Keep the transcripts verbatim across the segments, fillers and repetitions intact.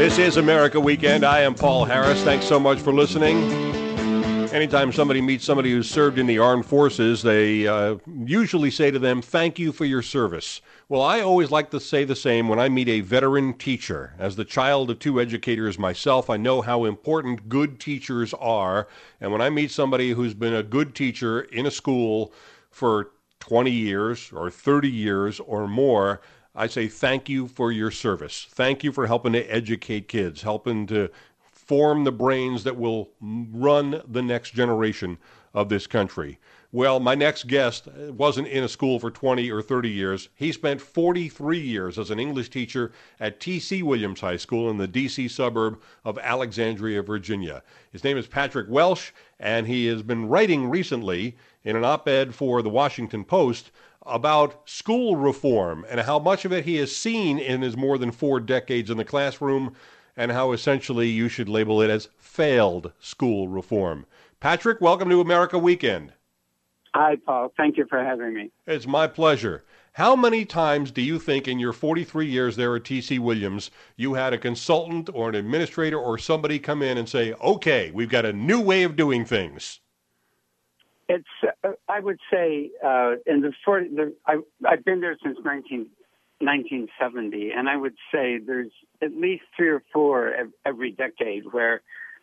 This is America Weekend. I am Paul Harris. Thanks so much for listening. Anytime somebody meets somebody who's served in the armed forces, they uh, usually say to them, thank you for your service. Well, I always like to say the same when I meet a veteran teacher. As the child of two educators myself, I know how important good teachers are. And when I meet somebody who's been a good teacher in a school for twenty years or thirty years or more, I say thank you for your service. Thank you for helping to educate kids, helping to form the brains that will run the next generation of this country. Well, my next guest wasn't in a school for twenty or thirty years. He spent forty-three years as an English teacher at T C Williams High School in the D C suburb of Alexandria, Virginia. His name is Patrick Welsh, and he has been writing recently in an op-ed for the Washington Post about school reform and how much of it he has seen in his more than four decades in the classroom, and how essentially you should label it as failed school reform. Patrick, welcome to America Weekend. Hi, Paul. Thank you for having me. It's my pleasure. How many times do you think in your forty-three years there at T C Williams you had a consultant or an administrator or somebody come in and say, okay, we've got a new way of doing things? It's, uh, I would say, uh, in the, forty, the I, I've been there since nineteen seventy, and I would say there's at least three or four every decade where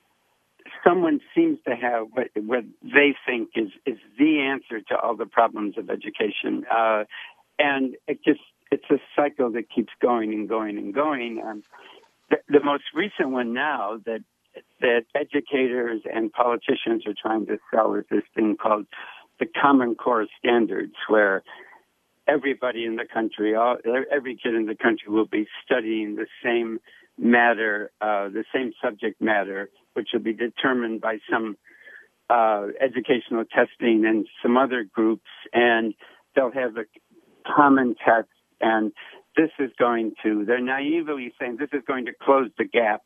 someone seems to have what, what they think is, is the answer to all the problems of education. Uh, and it just, it's a cycle that keeps going and going and going. Um, the, the most recent one now that that educators and politicians are trying to sell is this thing called the Common Core standards, where everybody in the country, all, every kid in the country will be studying the same matter, uh, the same subject matter, which will be determined by some uh, educational testing and some other groups, and they'll have a common test, and this is going to, they're naively saying this is going to close the gap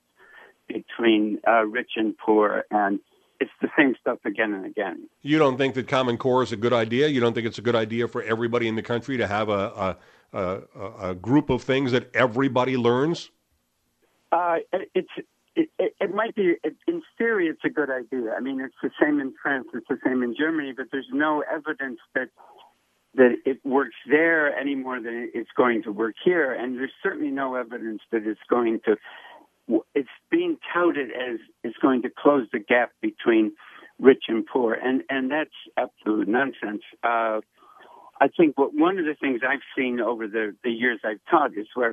between uh, rich and poor, and it's the same stuff again and again. You don't think that Common Core is a good idea? You don't think it's a good idea for everybody in the country to have a a, a, a group of things that everybody learns? Uh, it's it, it, it might be, it, in theory, it's a good idea. I mean, it's the same in France, it's the same in Germany, but there's no evidence that that it works there any more than it's going to work here, and there's certainly no evidence that it's going to. It's being touted as it's going to close the gap between rich and poor, and, and that's absolute nonsense. Uh, I think what one of the things I've seen over the, the years I've taught is where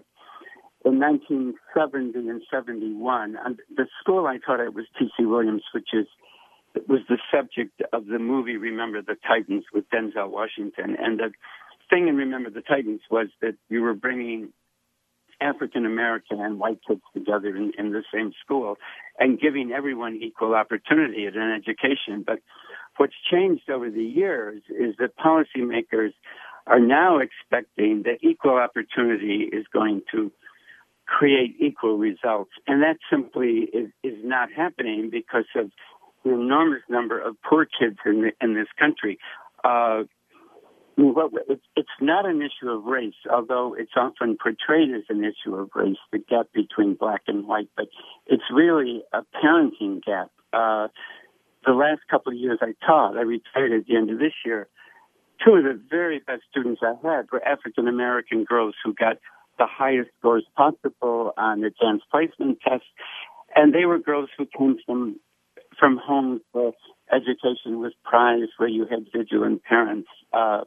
in nineteen seventy and seventy-one, the school I taught at was T C Williams, which is was the subject of the movie Remember the Titans with Denzel Washington. And the thing in Remember the Titans was that you were bringing African American and white kids together in, in the same school and giving everyone equal opportunity at an education. But what's changed over the years is that policymakers are now expecting that equal opportunity is going to create equal results. And that simply is, is not happening because of the enormous number of poor kids in, the, in this country. Uh, Well, it's not an issue of race, although it's often portrayed as an issue of race, the gap between black and white, but it's really a parenting gap. Uh, the last couple of years I taught, I retired at the end of this year, two of the very best students I had were African-American girls who got the highest scores possible on advanced placement tests, and they were girls who came from, from homes where education was prized, where you had vigilant parents. Uh,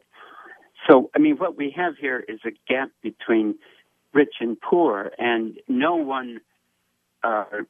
So, I mean, what we have here is a gap between rich and poor, and no one uh,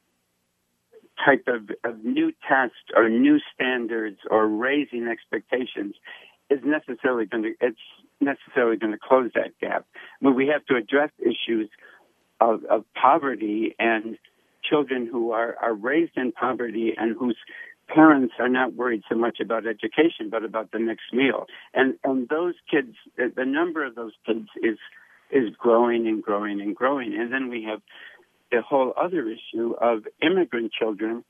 type of, of new test or new standards or raising expectations is necessarily going to, it's necessarily going to close that gap. But we have to address issues of, of poverty and children who are, are raised in poverty and whose parents are not worried so much about education, but about the next meal. And and those kids, the number of those kids is is growing and growing and growing. And then we have the whole other issue of immigrant children.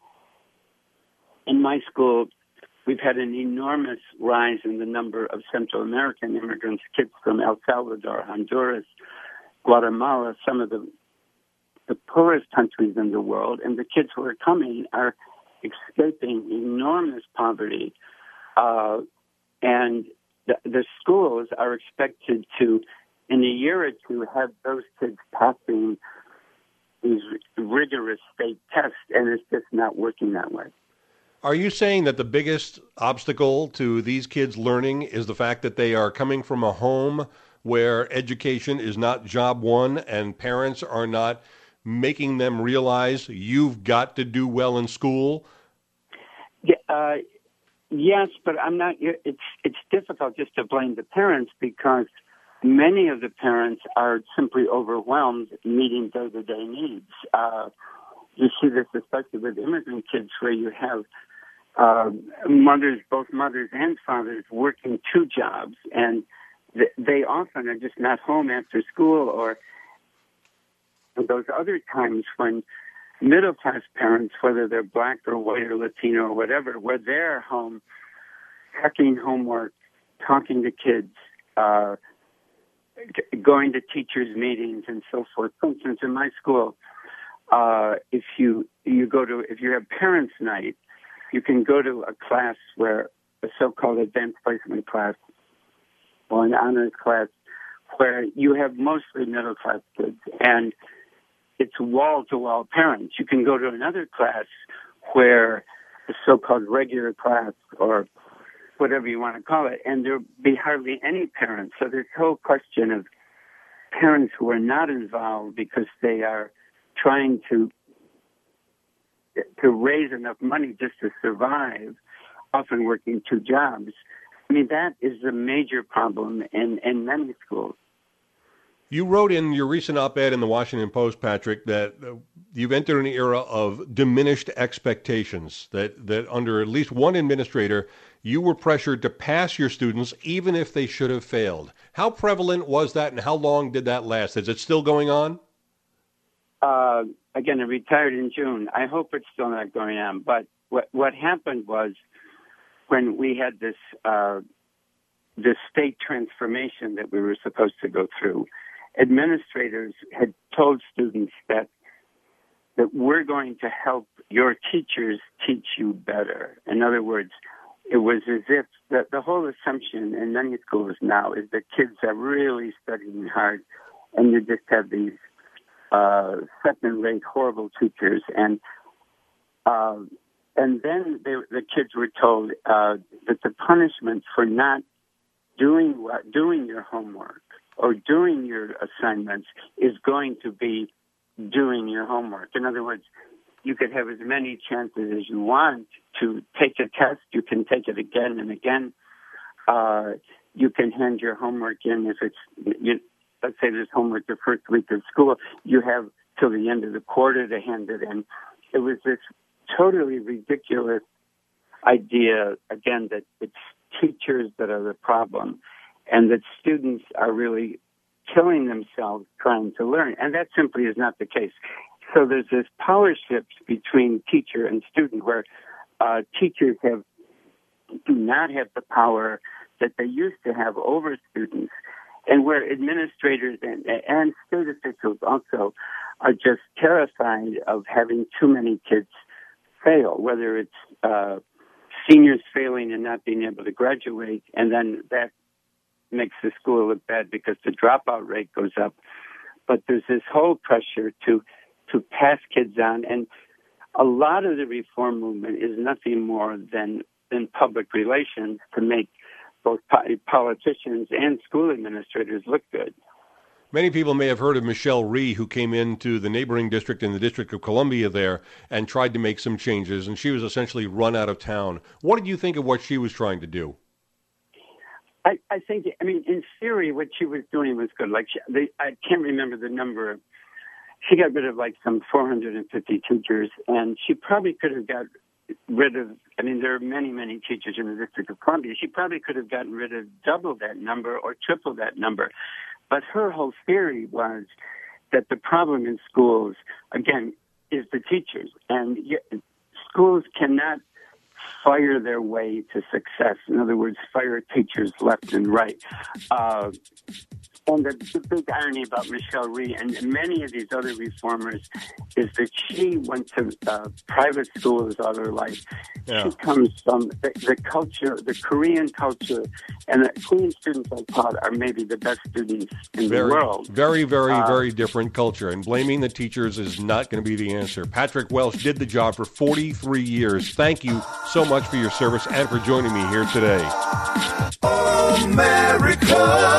In my school, we've had an enormous rise in the number of Central American immigrants, kids from El Salvador, Honduras, Guatemala, some of the the poorest countries in the world, and the kids who are coming are escaping enormous poverty. Uh, and the, the schools are expected to, in a year or two, have those kids passing these rigorous state tests, and it's just not working that way. Are you saying that the biggest obstacle to these kids learning is the fact that they are coming from a home where education is not job one and parents are not making them realize you've got to do well in school? Yeah, uh, yes, but I'm not. It's it's difficult just to blame the parents because many of the parents are simply overwhelmed meeting day-to-day needs. Uh, you see this especially with immigrant kids where you have uh, mothers, both mothers and fathers, working two jobs, and th- they often are just not home after school, or those other times when middle-class parents, whether they're black or white or Latino or whatever, where they're home, checking homework, talking to kids, uh, going to teachers' meetings and so forth. For instance, in my school, uh, if you you go to if you have parents' night, you can go to a class where a so-called advanced placement class or an honors class where you have mostly middle-class kids, and it's wall-to-wall parents. You can go to another class where a so-called regular class or whatever you want to call it, and there'll be hardly any parents. So this whole question of parents who are not involved because they are trying to to raise enough money just to survive, often working two jobs. I mean, that is a major problem in, in many schools. You wrote in your recent op-ed in the Washington Post, Patrick, that uh, you've entered an era of diminished expectations, that, that under at least one administrator, you were pressured to pass your students even if they should have failed. How prevalent was that, and how long did that last? Is it still going on? Uh, again, I retired in June. I hope it's still not going on. But what what happened was when we had this uh, this state transformation that we were supposed to go through, administrators had told students that that we're going to help your teachers teach you better. In other words, it was as if the, the whole assumption in many schools now is that kids are really studying hard, and you just have these uh, second-rate, horrible teachers. And uh, and then they, the kids were told uh, that the punishment for not doing what, doing your homework or doing your assignments is going to be doing your homework. In other words, you could have as many chances as you want to take a test. You can take it again and again. Uh, you can hand your homework in if it's, you, let's say there's homework the first week of school. You have till the end of the quarter to hand it in. It was this totally ridiculous idea, again, that it's teachers that are the problem and that students are really killing themselves trying to learn. And that simply is not the case. So there's this power shift between teacher and student where uh, teachers have do not have the power that they used to have over students, and where administrators and, and state officials also are just terrified of having too many kids fail, whether it's uh, seniors failing and not being able to graduate, and then that makes the school look bad because the dropout rate goes up. But there's this whole pressure to to pass kids on, and a lot of the reform movement is nothing more than than public relations to make both politicians and school administrators look good. Many people may have heard of Michelle Rhee, who came into the neighboring district in the District of Columbia there and tried to make some changes, and she was essentially run out of town. What did you think of what she was trying to do? I, I think, I mean, in theory, what she was doing was good. Like, she, they, I can't remember the number. She got rid of like some four hundred fifty teachers, and she probably could have got rid of, I mean, there are many, many teachers in the District of Columbia. She probably could have gotten rid of double that number or triple that number. But her whole theory was that the problem in schools, again, is the teachers. And schools cannot fire their way to success. In other words, fire teachers left and right. Uh, And the, the big irony about Michelle Rhee and many of these other reformers is that she went to uh, private schools all her life. Yeah. She comes from the, the culture, the Korean culture, and the Korean students I taught are maybe the best students in very, the world. Very, very, uh, very different culture, and blaming the teachers is not going to be the answer. Patrick Welsh did the job for forty-three years. Thank you so much for your service and for joining me here today. America.